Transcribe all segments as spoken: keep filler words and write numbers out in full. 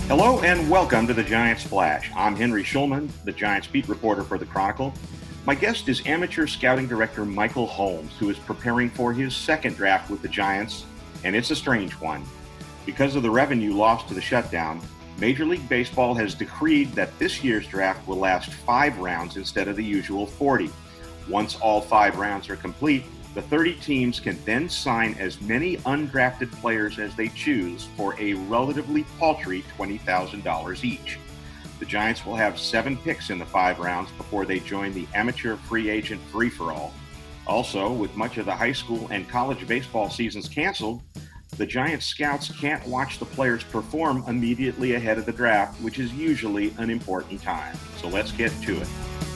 Hello and welcome to the Giants Splash. I'm Henry Schulman, the Giants beat reporter for the Chronicle. My guest is amateur scouting director Michael Holmes, who is preparing for his second draft with the Giants, and it's a strange one. Because of the revenue lost to the shutdown, Major League Baseball has decreed that this year's draft will last five rounds instead of the usual forty. Once all five rounds are complete, the thirty teams can then sign as many undrafted players as they choose for a relatively paltry twenty thousand dollars each. The Giants will have seven picks in the five rounds before they join the amateur free agent free-for-all. Also, with much of the high school and college baseball seasons canceled, the Giants scouts can't watch the players perform immediately ahead of the draft, which is usually an important time. So let's get to it.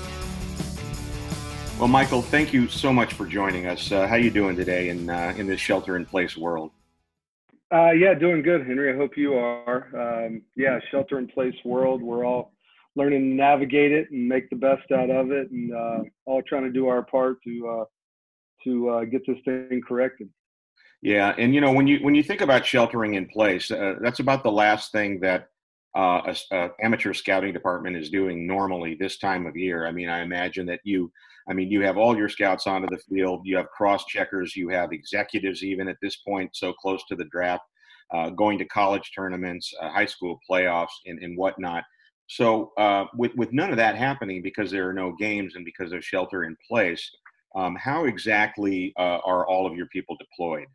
Well, Michael, thank you so much for joining us. Uh, how are you doing today in uh, in this shelter-in-place world? Uh, yeah, doing good, Henry. I hope you are. Um, yeah, shelter-in-place world. We're all learning to navigate it and make the best out of it, and uh, all trying to do our part to uh, to uh, get this thing corrected. Yeah, and you know when you when you think about sheltering in place, uh, that's about the last thing that uh, a, a amateur scouting department is doing normally this time of year. I mean, I imagine that you, I mean, you have all your scouts onto the field, you have cross checkers, you have executives even at this point, so close to the draft, uh, going to college tournaments, uh, high school playoffs, and, and whatnot. So uh, with with none of that happening because there are no games and because of shelter in place, um, how exactly uh, are all of your people deployed?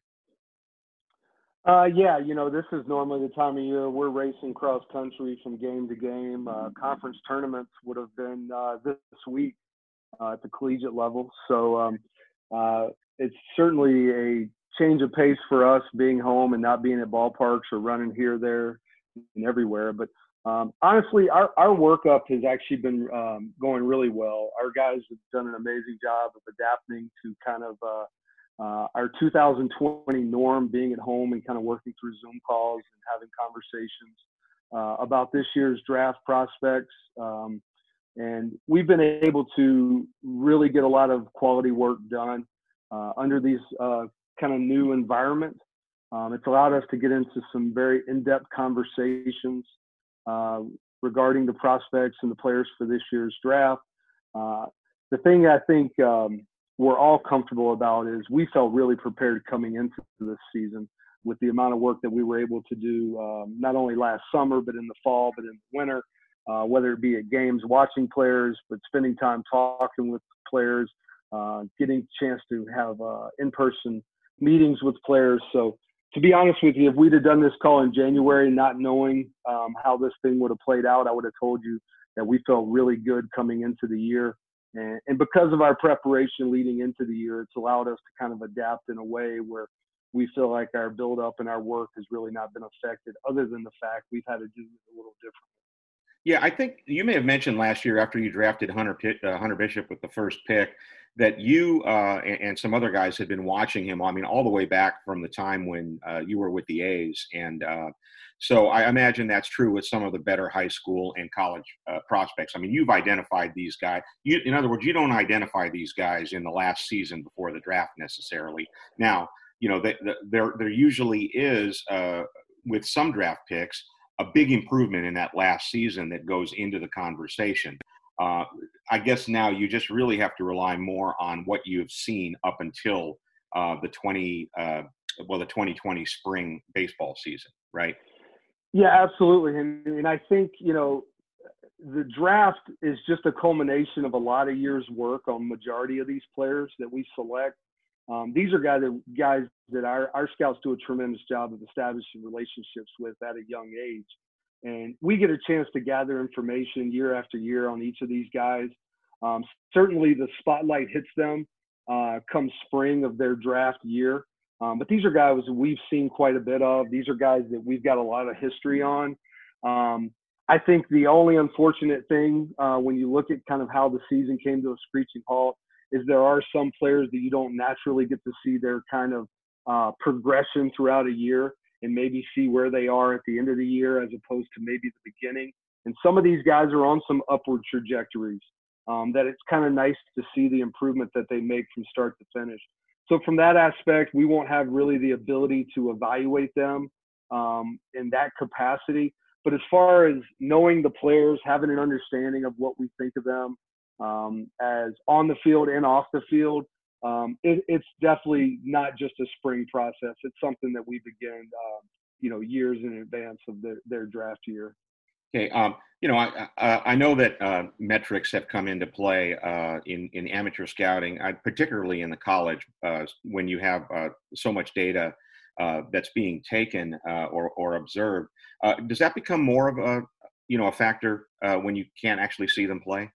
Uh, yeah, you know, this is normally the time of year we're racing cross country from game to game. Uh, conference tournaments would have been uh, this week uh, at the collegiate level. So um, uh, it's certainly a change of pace for us being home and not being at ballparks or running here, there, and everywhere. But um, honestly, our, our workup has actually been um, going really well. Our guys have done an amazing job of adapting to kind of uh, uh, our two thousand twenty norm, being at home and kind of working through Zoom calls and having conversations uh, about this year's draft prospects. Um, and we've been able to really get a lot of quality work done uh, under these uh, kind of new environment. Um, it's allowed us to get into some very in-depth conversations uh, regarding the prospects and the players for this year's draft. Uh, the thing I think um, we're all comfortable about is we felt really prepared coming into this season with the amount of work that we were able to do, um, not only last summer, but in the fall, but in the winter, uh, whether it be at games, watching players, but spending time talking with players, uh, getting a chance to have uh, in-person meetings with players. So to be honest with you, if we'd have done this call in January, not knowing um, how this thing would have played out, I would have told you that we felt really good coming into the year. And, and because of our preparation leading into the year, it's allowed us to kind of adapt in a way where we feel like our build-up and our work has really not been affected, other than the fact we've had to do it a little different. Yeah, I think you may have mentioned last year after you drafted Hunter Pitt, uh, Hunter Bishop with the first pick that you uh, and, and some other guys had been watching him. I mean, all the way back from the time when uh, you were with the A's, and uh, so I imagine that's true with some of the better high school and college uh, prospects. I mean, you've identified these guys. You, in other words, you don't identify these guys in the last season before the draft necessarily. Now, you know, the, the, there there usually is uh, with some draft picks a big improvement in that last season that goes into the conversation. Uh, I guess now you just really have to rely more on what you've seen up until uh, the twenty, uh, well, the twenty twenty spring baseball season, right? Yeah, absolutely. And, and I think, you know, the draft is just a culmination of a lot of years' work on majority of these players that we select. Um, these are guys that, guys that our, our scouts do a tremendous job of establishing relationships with at a young age. And we get a chance to gather information year after year on each of these guys. Um, certainly the spotlight hits them uh, come spring of their draft year. Um, but these are guys we've seen quite a bit of. These are guys that we've got a lot of history on. Um, I think the only unfortunate thing uh, when you look at kind of how the season came to a screeching halt is there are some players that you don't naturally get to see their kind of uh, progression throughout a year and maybe see where they are at the end of the year as opposed to maybe the beginning. And some of these guys are on some upward trajectories um, that it's kind of nice to see the improvement that they make from start to finish. So from that aspect, we won't have really the ability to evaluate them um, in that capacity. But as far as knowing the players, having an understanding of what we think of them um, as on the field and off the field, um, it, it's definitely not just a spring process. It's something that we begin, uh, you know, years in advance of their, their draft year. Okay, um, you know, I I, I know that uh, metrics have come into play uh, in in amateur scouting, uh, particularly in the college, uh, when you have uh, so much data uh, that's being taken uh, or or observed. Uh, does that become more of a you know a factor uh, when you can't actually see them play?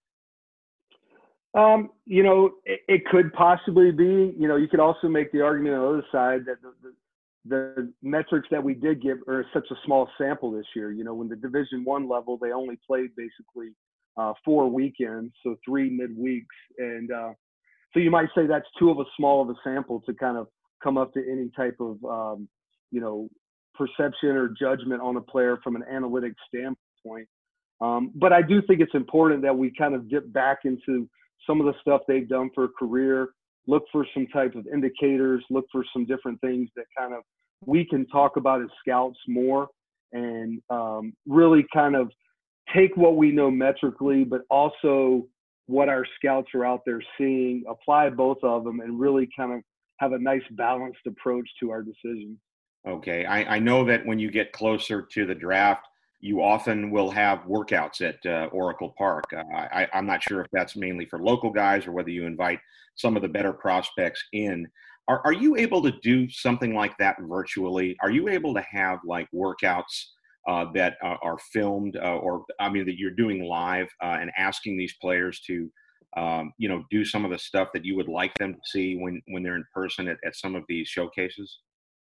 Um, you know, it, it could possibly be. You know, you could also make the argument on the other side that the, the the metrics that we did give are such a small sample this year. You know, when the Division One level, they only played basically uh, four weekends, so three midweeks, and uh, so you might say that's too of a small of a sample to kind of come up to any type of um, you know perception or judgment on a player from an analytic standpoint. Um, but I do think it's important that we kind of dip back into some of the stuff they've done for a career, look for some type of indicators, look for some different things that kind of we can talk about as scouts more, and um, really kind of take what we know metrically, but also what our scouts are out there seeing, apply both of them, and really kind of have a nice balanced approach to our decisions. Okay, I, I know that when you get closer to the draft, you often will have workouts at uh, Oracle Park. Uh, I, I'm not sure if that's mainly for local guys or whether you invite some of the better prospects in. Are, are you able to do something like that virtually? Are you able to have like workouts uh, that uh, are filmed uh, or, I mean, that you're doing live uh, and asking these players to, um, you know, do some of the stuff that you would like them to see when, when they're in person at, at some of these showcases?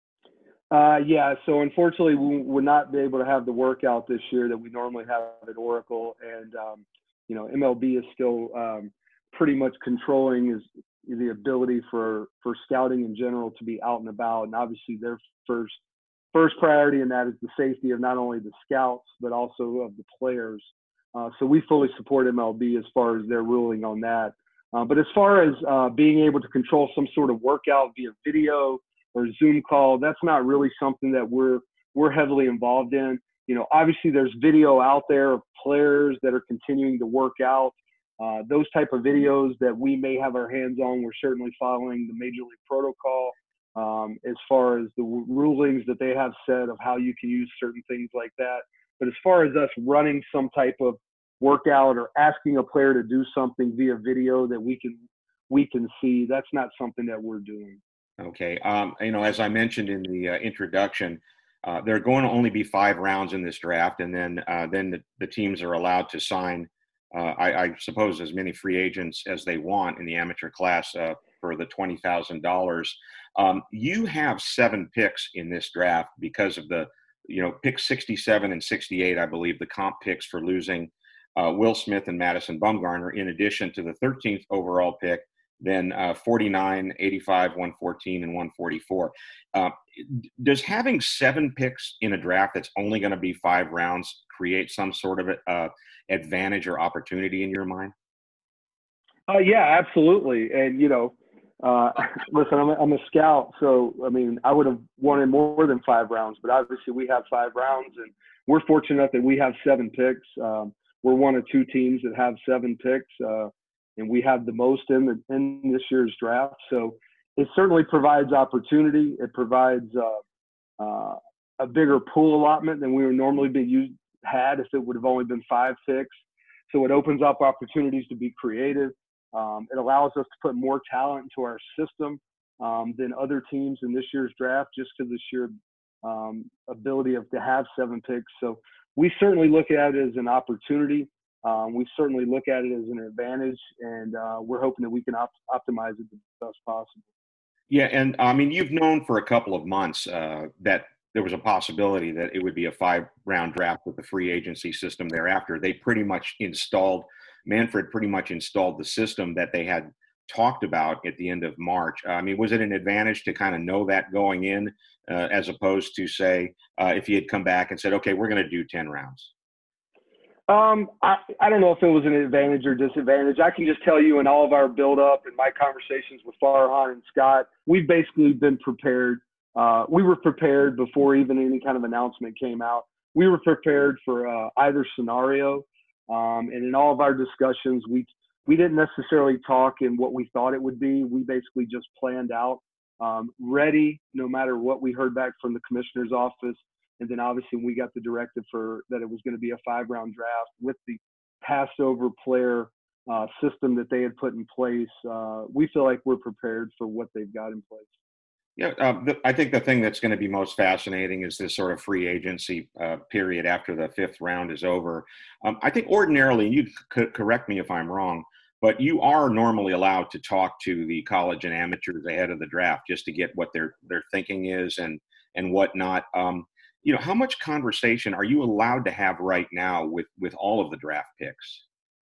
Uh, yeah, so unfortunately, we would not be able to have the workout this year that we normally have at Oracle, and um, you know, M L B is still um, pretty much controlling is the ability for for scouting in general to be out and about, and obviously their first first priority in that is the safety of not only the scouts but also of the players. Uh, so we fully support M L B as far as their ruling on that. Uh, but as far as uh, being able to control some sort of workout via video or Zoom call, that's not really something that we're we're heavily involved in. You know, obviously there's video out there of players that are continuing to work out. Uh, those type of videos that we may have our hands on, we're certainly following the Major League protocol um, as far as the rulings that they have said of how you can use certain things like that. But as far as us running some type of workout or asking a player to do something via video that we can we can see, that's not something that we're doing. Okay. Um, you know, as I mentioned in the uh, introduction, uh, there are going to only be five rounds in this draft, and then uh, then the, the teams are allowed to sign, uh, I, I suppose, as many free agents as they want in the amateur class uh, for the twenty thousand dollars. Um, you have seven picks in this draft because of the, you know, pick sixty-seven and sixty-eight, I believe, the comp picks for losing uh, Will Smith and Madison Bumgarner, in addition to the thirteenth overall pick, then uh, forty-nine, eighty-five, one fourteen, and one forty-four. Uh, does having seven picks in a draft that's only going to be five rounds create some sort of uh, advantage or opportunity in your mind? Uh, yeah, absolutely. And, you know, uh, listen, I'm a, I'm a scout, so, I mean, I would have wanted more than five rounds, but obviously we have five rounds, and we're fortunate enough that we have seven picks. Um, we're one of two teams that have seven picks. Uh, and we have the most in the, in this year's draft. So it certainly provides opportunity. It provides uh, uh, a bigger pool allotment than we would normally be used had if it would have only been five picks. So it opens up opportunities to be creative. Um, it allows us to put more talent into our system um, than other teams in this year's draft, just because of the sheer um, ability of to have seven picks. So we certainly look at it as an opportunity. Um, we certainly look at it as an advantage, and uh, we're hoping that we can op- optimize it the best possible. Yeah, and I mean, you've known for a couple of months uh, that there was a possibility that it would be a five-round draft with the free agency system thereafter. They pretty much installed, Manfred pretty much installed the system that they had talked about at the end of March. Uh, I mean, was it an advantage to kind of know that going in, uh, as opposed to, say, uh, if he had come back and said, okay, we're going to do ten rounds? Um, I, I don't know if it was an advantage or disadvantage. I can just tell you in all of our build-up and my conversations with Farhan and Scott, we've basically been prepared. Uh, we were prepared before even any kind of announcement came out. we were prepared for uh, either scenario. Um, and in all of our discussions, we we didn't necessarily talk in what we thought it would be. We basically just planned out, um, ready no matter what we heard back from the commissioner's office. And then obviously we got the directive for that it was going to be a five round draft with the passed over player uh, system that they had put in place. Uh, we feel like we're prepared for what they've got in place. Yeah, uh, the, I think the thing that's going to be most fascinating is this sort of free agency uh, period after the fifth round is over. Um, I think ordinarily, and you c- correct me if I'm wrong, but you are normally allowed to talk to the college and amateurs ahead of the draft just to get what their their thinking is and and whatnot. Um, you know, how much conversation are you allowed to have right now with with all of the draft picks?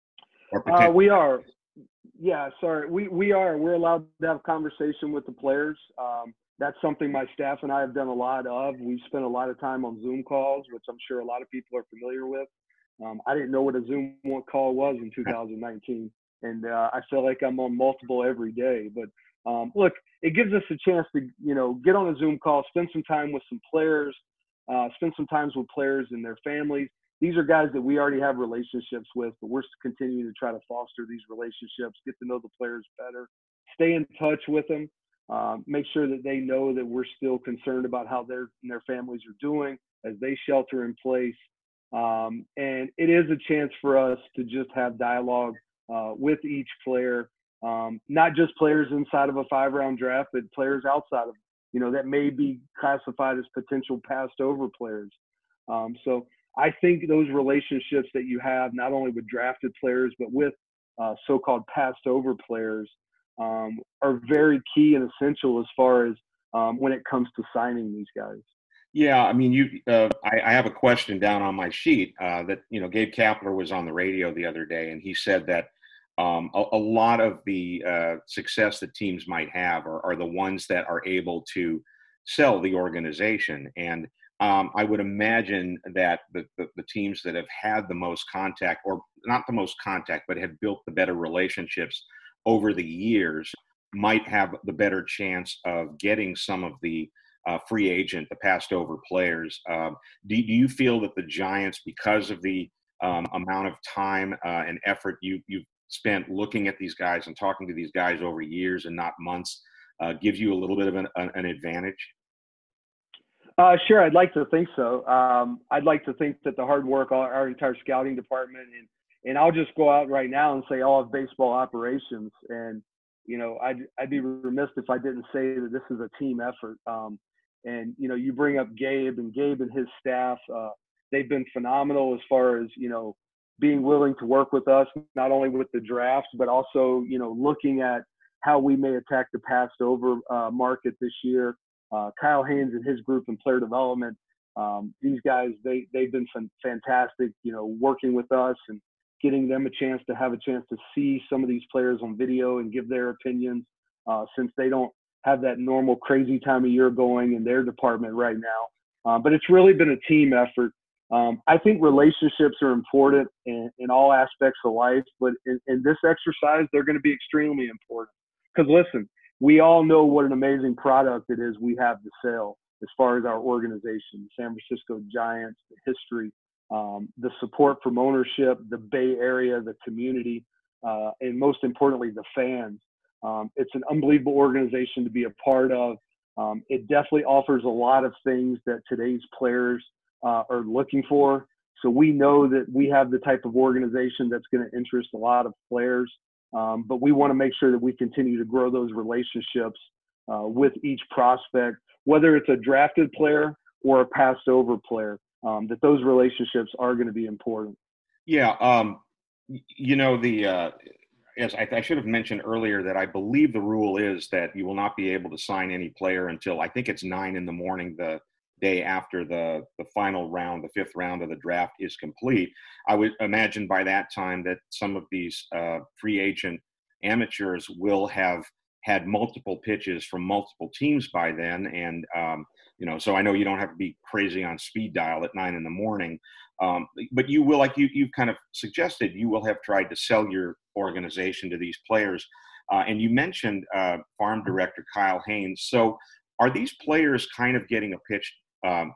Or Uh, potential? we are. Yeah, sorry. We we are. We're allowed to have conversation with the players. Um, that's something my staff and I have done a lot of. We've spent a lot of time on Zoom calls, which I'm sure a lot of people are familiar with. Um, I didn't know what a Zoom call was in two thousand nineteen, and uh, I feel like I'm on multiple every day. But um, look, it gives us a chance to, you know, get on a Zoom call, spend some time with some players, uh, spend some time with players and their families. These are guys that we already have relationships with, but we're continuing to try to foster these relationships, get to know the players better, stay in touch with them, um, make sure that they know that we're still concerned about how their and their families are doing as they shelter in place. Um, and it is a chance for us to just have dialogue uh, with each player, um, not just players inside of a five-round draft, but players outside of, you know, that may be classified as potential passed over players. Um, so I think those relationships that you have, not only with drafted players, but with uh, so-called passed over players, um, are very key and essential as far as um, when it comes to signing these guys. Yeah, I mean, you. Uh, I, I have a question down on my sheet uh, that you know. Gabe Kapler was on the radio the other day, and he said that um, a, a lot of the uh, success that teams might have are, are the ones that are able to sell the organization. And um, I would imagine that the, the the teams that have had the most contact, or not the most contact, but have built the better relationships over the years, might have the better chance of getting some of the uh, free agent, the passed over players. Um, do, do you feel that the Giants, because of the um, amount of time uh, and effort you, you've spent looking at these guys and talking to these guys over years and not months, uh, gives you a little bit of an, an advantage? Uh, sure, I'd like to think so. Um, I'd like to think that the hard work, our, our entire scouting department, and and I'll just go out right now and say all of baseball operations. And you know, I'd I'd be remiss if I didn't say that this is a team effort. Um, and you know, you bring up Gabe and Gabe and his staff. Uh, they've been phenomenal as far as, you know, being willing to work with us, not only with the draft, but also, you know, looking at how we may attack the passed over uh, market this year. Uh, Kyle Haynes and his group in player development. Um, these guys, they they've been fantastic, you know, working with us and getting them a chance to have a chance to see some of these players on video and give their opinions, uh, since they don't have that normal crazy time of year going in their department right now. Um, but it's really been a team effort. Um, I think relationships are important in, in all aspects of life, but in, in this exercise, they're going to be extremely important. Because listen, we all know what an amazing product it is we have to sell as far as our organization, San Francisco Giants, the history, um, the support from ownership, the Bay Area, the community, uh, and most importantly, the fans. Um, it's an unbelievable organization to be a part of. Um, it definitely offers a lot of things that today's players uh, are looking for. So we know that we have the type of organization that's going to interest a lot of players. Um, but we want to make sure that we continue to grow those relationships uh, with each prospect, whether it's a drafted player or a passed over player, um, that those relationships are going to be important. Yeah. Um, you know, the, uh, as I, I should have mentioned earlier that I believe the rule is that you will not be able to sign any player until I think it's nine in the morning, the day after the, the final round, the fifth round of the draft is complete. I would imagine by that time that some of these uh, free agent amateurs will have had multiple pitches from multiple teams by then. And, um, you know, so I know you don't have to be crazy on speed dial at nine in the morning, um, but you will, like you, you've kind of suggested, you will have tried to sell your organization to these players. Uh, and you mentioned uh, farm director Kyle Haynes. So are these players kind of getting a pitch um,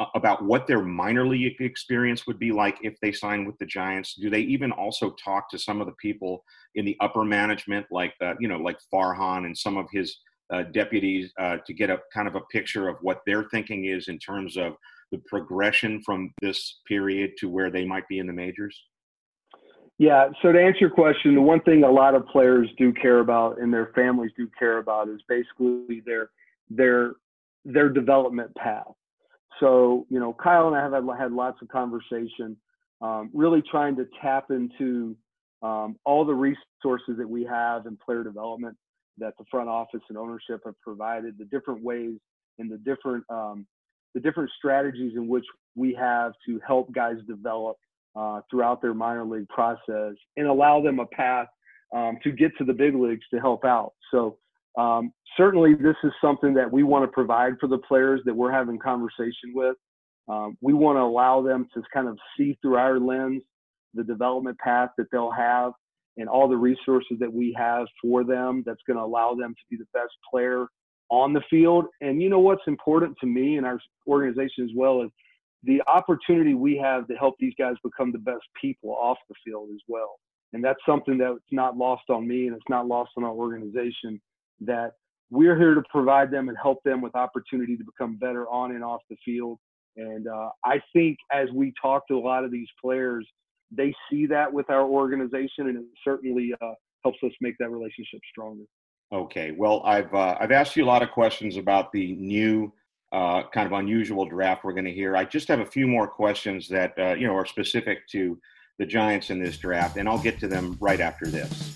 about what their minor league experience would be like if they sign with the Giants? Do they even also talk to some of the people in the upper management, like uh, you know, like Farhan and some of his uh, deputies, uh, to get a kind of a picture of what their thinking is in terms of the progression from this period to where they might be in the majors? Yeah. So to answer your question, the one thing a lot of players do care about and their families do care about is basically their their their development path. So, you know, Kyle and I have had, had lots of conversation, um, really trying to tap into um, all the resources that we have in player development that the front office and ownership have provided, the different ways and the different um, the different strategies in which we have to help guys develop uh, throughout their minor league process and allow them a path um, to get to the big leagues to help out. So um, certainly this is something that we want to provide for the players that we're having conversation with. Um, we want to allow them to kind of see through our lens the development path that they'll have and all the resources that we have for them that's going to allow them to be the best player on the field. And you know what's important to me and our organization as well is the opportunity we have to help these guys become the best people off the field as well. And that's something that's not lost on me and it's not lost on our organization, that we're here to provide them and help them with opportunity to become better on and off the field. And uh, I think as we talk to a lot of these players, they see that with our organization, and it certainly uh, helps us make that relationship stronger. Okay. Well, I've uh, I've asked you a lot of questions about the new uh, kind of unusual draft we're going to hear. I just have a few more questions that uh, you know are specific to the Giants in this draft, and I'll get to them right after this.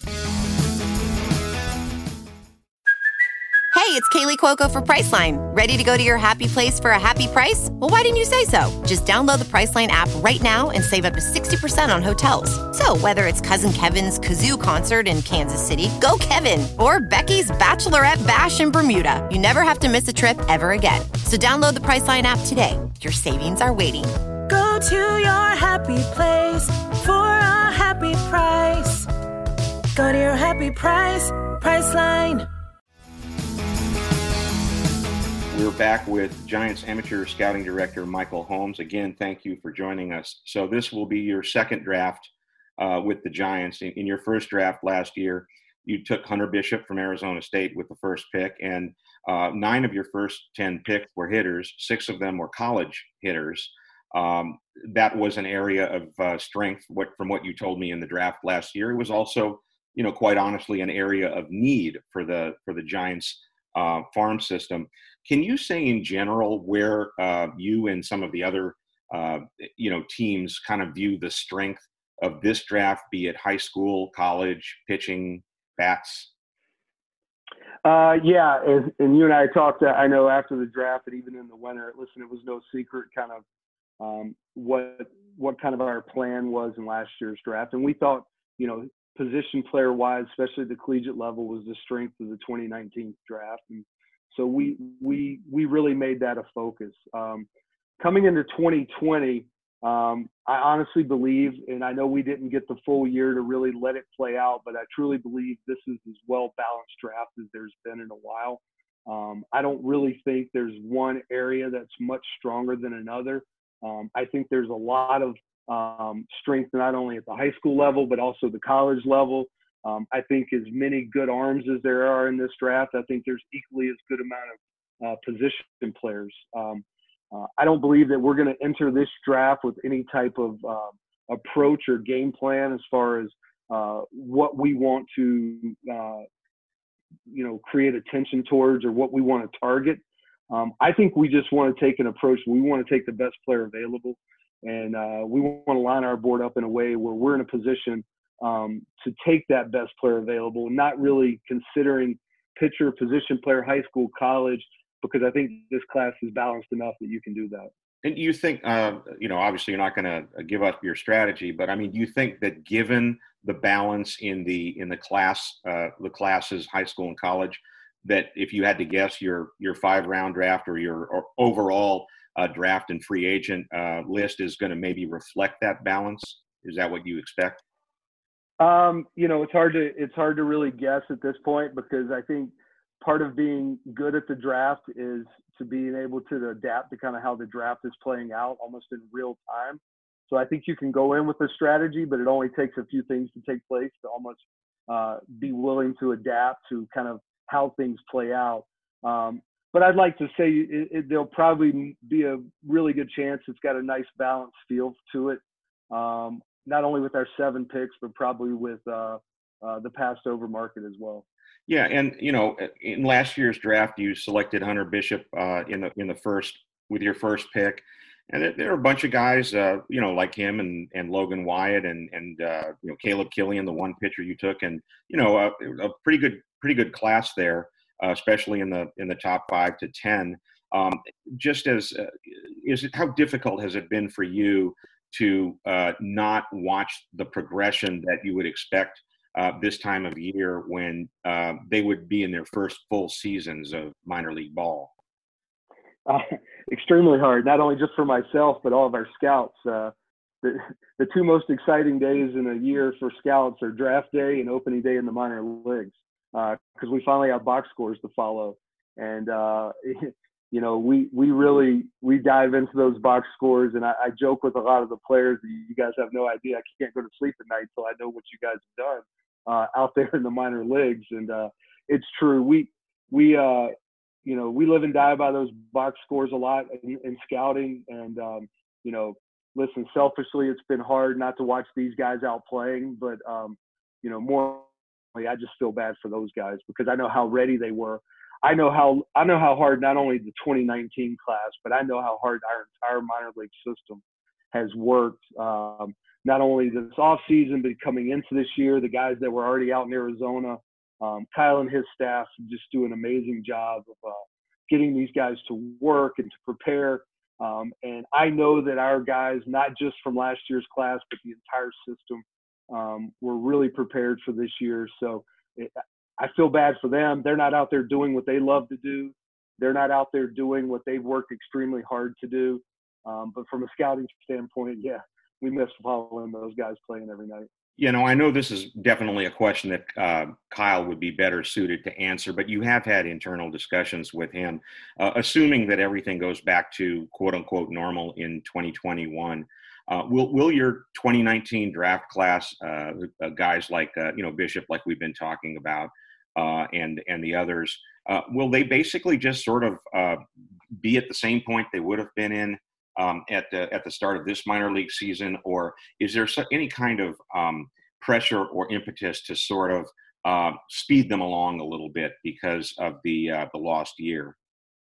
Hey, it's Kaylee Cuoco for Priceline. Ready to go to your happy place for a happy price? Well, why didn't you say so? Just download the Priceline app right now and save up to sixty percent on hotels. So whether it's Cousin Kevin's Kazoo Concert in Kansas City, go Kevin, or Becky's Bachelorette Bash in Bermuda, you never have to miss a trip ever again. So download the Priceline app today. Your savings are waiting. Go to your happy place for a happy price. Go to your happy price, Priceline. We're back with Giants amateur scouting director Michael Holmes. Again, thank you for joining us. So this will be your second draft uh, with the Giants. In, in your first draft last year, you took Hunter Bishop from Arizona State with the first pick, and uh, nine of your first ten picks were hitters. Six of them were college hitters. Um, that was an area of uh, strength what, from what you told me in the draft last year. It was also, you know, quite honestly, an area of need for the for the Giants uh, farm system. Can you say in general where uh, you and some of the other, uh, you know, teams kind of view the strength of this draft, be it high school, college, pitching, bats? Uh, yeah, and, and you and I talked, uh, I know after the draft and even in the winter, listen, it was no secret kind of um, what what kind of our plan was in last year's draft. And we thought, you know, position player-wise, especially at the collegiate level, was the strength of the twenty nineteen draft. And so we we we really made that a focus. Um, coming into twenty twenty, um, I honestly believe, and I know we didn't get the full year to really let it play out, but I truly believe this is as well-balanced draft as there's been in a while. Um, I don't really think there's one area that's much stronger than another. Um, I think there's a lot of um, strength not only at the high school level, but also the college level. Um, I think as many good arms as there are in this draft, I think there's equally as good amount of uh, position players. Um, uh, I don't believe that we're going to enter this draft with any type of uh, approach or game plan as far as uh, what we want to, uh, you know, create attention towards or what we want to target. Um, I think we just want to take an approach. We want to take the best player available, and uh, we want to line our board up in a way where we're in a position um, to take that best player available, not really considering pitcher, position player, high school, college, because I think this class is balanced enough that you can do that. And you think, uh, you know, obviously you're not going to give up your strategy, but I mean, do you think that given the balance in the in the class, uh, the classes, high school and college, that if you had to guess your your five round draft or your or overall uh, draft and free agent uh, list is going to maybe reflect that balance? Is that what you expect? Um, you know, it's hard to it's hard to really guess at this point because I think part of being good at the draft is to being able to adapt to kind of how the draft is playing out almost in real time. So I think you can go in with a strategy, but it only takes a few things to take place to almost uh, be willing to adapt to kind of how things play out. Um, but I'd like to say it, it, there'll probably be a really good chance it's got a nice balanced feel to it, um, not only with our seven picks, but probably with uh, uh, the passed over market as well. Yeah, and you know, in last year's draft, you selected Hunter Bishop uh, in the in the first with your first pick, and there, there are a bunch of guys, uh, you know, like him and, and Logan Wyatt and and uh, you know Caleb Killian, the one pitcher you took, and you know a, a pretty good pretty good class there, uh, especially in the in the top five to ten. Um, just as uh, is it how difficult has it been for you to uh, not watch the progression that you would expect Uh, this time of year when uh, they would be in their first full seasons of minor league ball? Uh, extremely hard, not only just for myself, but all of our scouts. Uh, the, the two most exciting days in a year for scouts are draft day and opening day in the minor leagues, because uh, we finally have box scores to follow. And, uh, you know, we, we really, we dive into those box scores, and I, I joke with a lot of the players, you guys have no idea, I can't go to sleep at night until I know what you guys have done uh, out there in the minor leagues. And uh, it's true. We, we, uh, you know, we live and die by those box scores a lot in, in scouting. And, um, you know, listen, selfishly, it's been hard not to watch these guys out playing, but, um, you know, more, I just feel bad for those guys because I know how ready they were. I know how, I know how hard not only the twenty nineteen class, but I know how hard our entire minor league system has worked. Um, not only this off season, but coming into this year, the guys that were already out in Arizona, um, Kyle and his staff just do an amazing job of uh, getting these guys to work and to prepare. Um, and I know that our guys, not just from last year's class, but the entire system, um, were really prepared for this year. So it, I feel bad for them. They're not out there doing what they love to do. They're not out there doing what they've worked extremely hard to do. Um, but from a scouting standpoint, yeah, we miss following those guys playing every night. You know, I know this is definitely a question that uh, Kyle would be better suited to answer, but you have had internal discussions with him. Uh, assuming that everything goes back to quote unquote normal in twenty twenty-one, uh, will will your twenty nineteen draft class, uh, uh, guys like uh, you know Bishop, like we've been talking about, uh, and and the others, uh, will they basically just sort of uh, be at the same point they would have been in Um, at the at the start of this minor league season, or is there so, any kind of um, pressure or impetus to sort of uh, speed them along a little bit because of the uh, the lost year?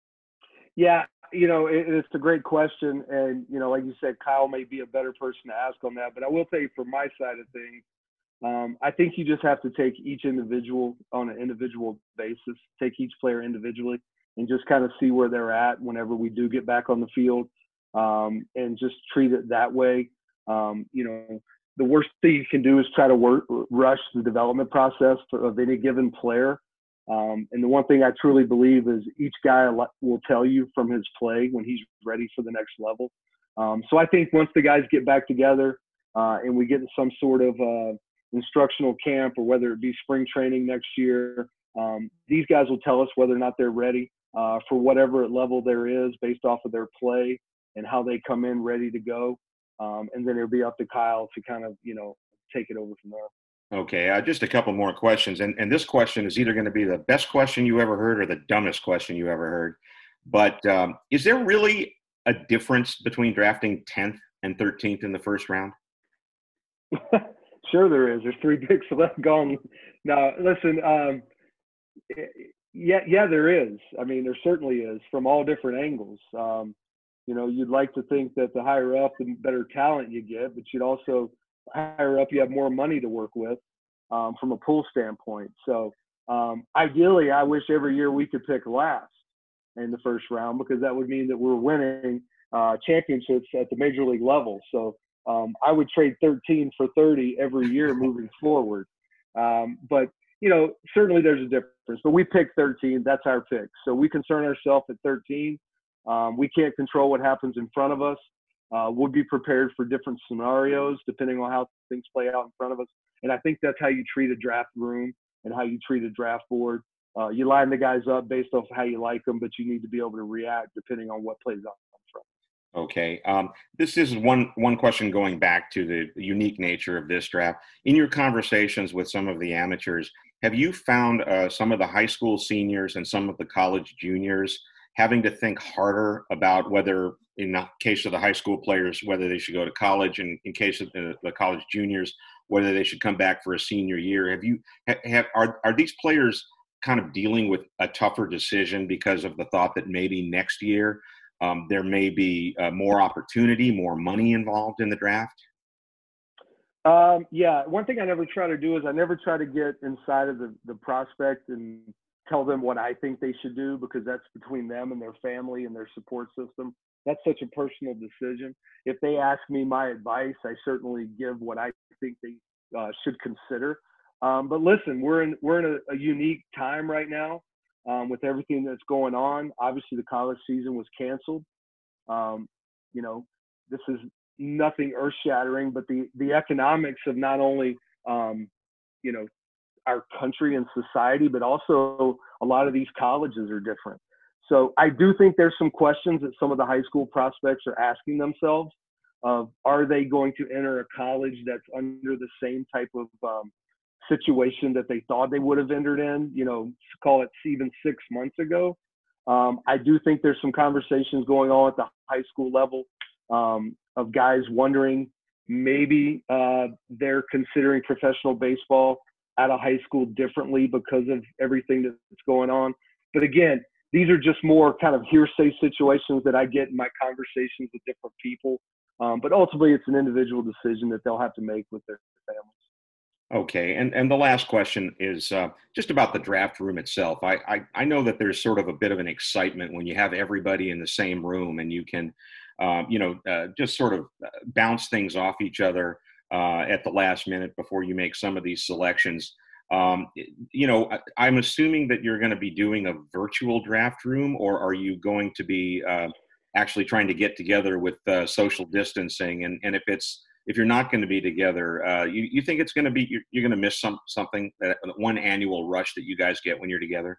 Yeah, you know, it, it's a great question, and you know, like you said, Kyle may be a better person to ask on that. But I will tell you, from my side of things, um, I think you just have to take each individual on an individual basis, take each player individually, and just kind of see where they're at whenever we do get back on the field. Um, and just treat it that way. Um, you know, the worst thing you can do is try to work, rush the development process for, of any given player. Um, and the one thing I truly believe is each guy will tell you from his play when he's ready for the next level. Um, so I think once the guys get back together uh, and we get in some sort of uh, instructional camp, or whether it be spring training next year, um, these guys will tell us whether or not they're ready uh, for whatever level there is based off of their play and how they come in ready to go. Um, and then it'll be up to Kyle to kind of, you know, take it over from there. Okay, uh, just a couple more questions. And, and this question is either going to be the best question you ever heard or the dumbest question you ever heard. But um, is there really a difference between drafting tenth and thirteenth in the first round? Sure there is. There's three picks left gone. Now, listen, um, yeah, yeah, there is. I mean, there certainly is, from all different angles. Um, You know, you'd like to think that the higher up, the better talent you get, but you'd also, higher up, you have more money to work with um, from a pool standpoint. So um, ideally, I wish every year we could pick last in the first round, because that would mean that we're winning uh, championships at the major league level. So um, I would trade thirteen for thirty every year moving forward. Um, but, you know, certainly there's a difference. But we picked thirteen. That's our pick. So we concern ourselves at thirteen. Um, we can't control what happens in front of us. Uh, we'll be prepared for different scenarios depending on how things play out in front of us. And I think that's how you treat a draft room and how you treat a draft board. uh, you line the guys up based off how you like them, but you need to be able to react depending on what plays out from. Okay. Um, this is one one question going back to the unique nature of this draft. In your conversations with some of the amateurs, have you found uh, some of the high school seniors and some of the college juniors having to think harder about whether, in the case of the high school players, whether they should go to college, and in case of the, the college juniors, whether they should come back for a senior year? Have you have are are these players kind of dealing with a tougher decision because of the thought that maybe next year um, there may be uh, more opportunity, more money involved in the draft? Um, yeah, one thing I never try to do is I never try to get inside of the, the prospect and tell them what I think they should do, because that's between them and their family and their support system. That's such a personal decision. If they ask me my advice, I certainly give what I think they uh, should consider. Um, but listen, we're in we're in a, a unique time right now um, with everything that's going on. Obviously, the college season was canceled. Um, you know, this is nothing earth-shattering, but the the economics of not only um, you know our country and society, but also a lot of these colleges are different. So I do think there's some questions that some of the high school prospects are asking themselves of, are they going to enter a college that's under the same type of um, situation that they thought they would have entered in, you know, call it even six months ago. Um, I do think there's some conversations going on at the high school level um, of guys wondering maybe uh, they're considering professional baseball out of high school differently because of everything that's going on. But again, these are just more kind of hearsay situations that I get in my conversations with different people. Um, but ultimately, it's an individual decision that they'll have to make with their families. Okay, and and the last question is uh, just about the draft room itself. I, I I know that there's sort of a bit of an excitement when you have everybody in the same room and you can, uh, you know, uh, just sort of bounce things off each other uh, at the last minute before you make some of these selections. Um, you know, I, I'm assuming that you're going to be doing a virtual draft room, or are you going to be uh, actually trying to get together with uh, social distancing? And, and if it's if you're not going to be together, uh, you, you think it's going to be you're, you're going to miss some something that one annual rush that you guys get when you're together?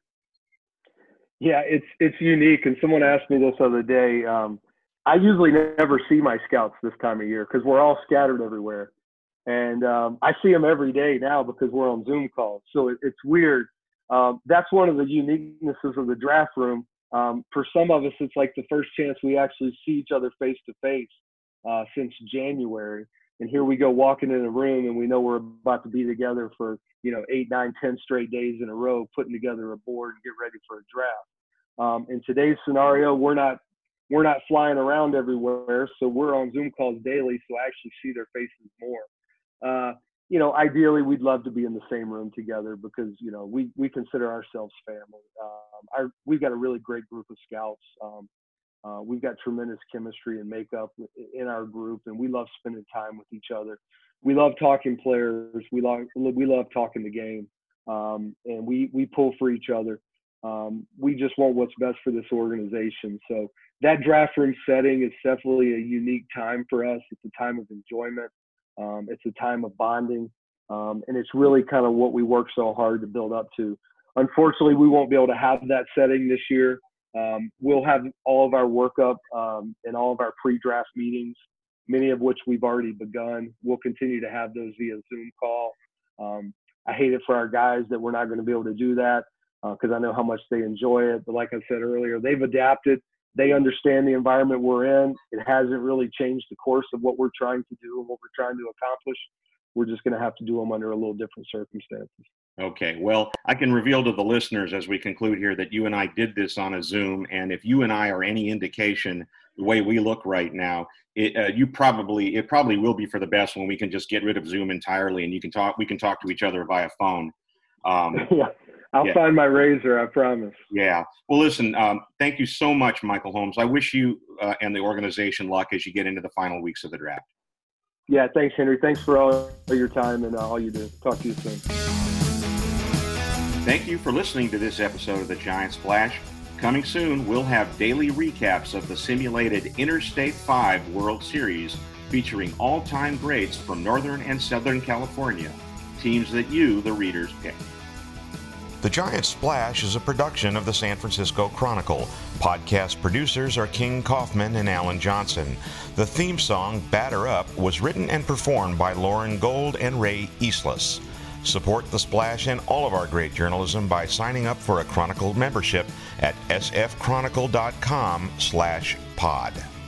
Yeah, it's it's unique. And someone asked me this other day. Um, I usually never see my scouts this time of year because we're all scattered everywhere. And um, I see them every day now because we're on Zoom calls. So it, it's weird. Um, that's one of the uniquenesses of the draft room. Um, for some of us, it's like the first chance we actually see each other face to face uh, since January. And here we go walking in a room and we know we're about to be together for, you know, eight, nine, ten straight days in a row, putting together a board and get ready for a draft. Um, in today's scenario, we're not we're not flying around everywhere. So we're on Zoom calls daily. So I actually see their faces more. Uh, you know, ideally, we'd love to be in the same room together because, you know, we, we consider ourselves family. Um, our, we've got a really great group of scouts. Um, uh, we've got tremendous chemistry and makeup in our group, and we love spending time with each other. We love talking players. We love, we love talking the game, um, and we, we pull for each other. Um, we just want what's best for this organization. So that draft room setting is definitely a unique time for us. It's a time of enjoyment. Um, it's a time of bonding, um, and it's really kind of what we work so hard to build up to. Unfortunately, we won't be able to have that setting this year. Um, we'll have all of our workup um, and all of our pre-draft meetings, many of which we've already begun. We'll continue to have those via Zoom call. Um, I hate it for our guys that we're not going to be able to do that because uh, I know how much they enjoy it. But like I said earlier, they've adapted. They understand the environment we're in. It hasn't really changed the course of what we're trying to do and what we're trying to accomplish. We're just going to have to do them under a little different circumstances. Okay. Well, I can reveal to the listeners as we conclude here that you and I did this on a Zoom. And if you and I are any indication, the way we look right now, it, uh, you probably, it probably will be for the best when we can just get rid of Zoom entirely and you can talk, we can talk to each other via phone. Um, yeah. I'll yeah. find my razor, I promise. Yeah. Well, listen, um, thank you so much, Michael Holmes. I wish you uh, and the organization luck as you get into the final weeks of the draft. Yeah, thanks, Henry. Thanks for all your time and uh, all you do. Talk to you soon. Thank you for listening to this episode of the Giants Flash. Coming soon, we'll have daily recaps of the simulated Interstate five World Series featuring all-time greats from Northern and Southern California, teams that you, the readers, pick. The Giant Splash is a production of the San Francisco Chronicle. Podcast producers are King Kaufman and Alan Johnson. The theme song, Batter Up, was written and performed by Lauren Gold and Ray Eastless. Support The Splash and all of our great journalism by signing up for a Chronicle membership at sfchronicle.com slash pod.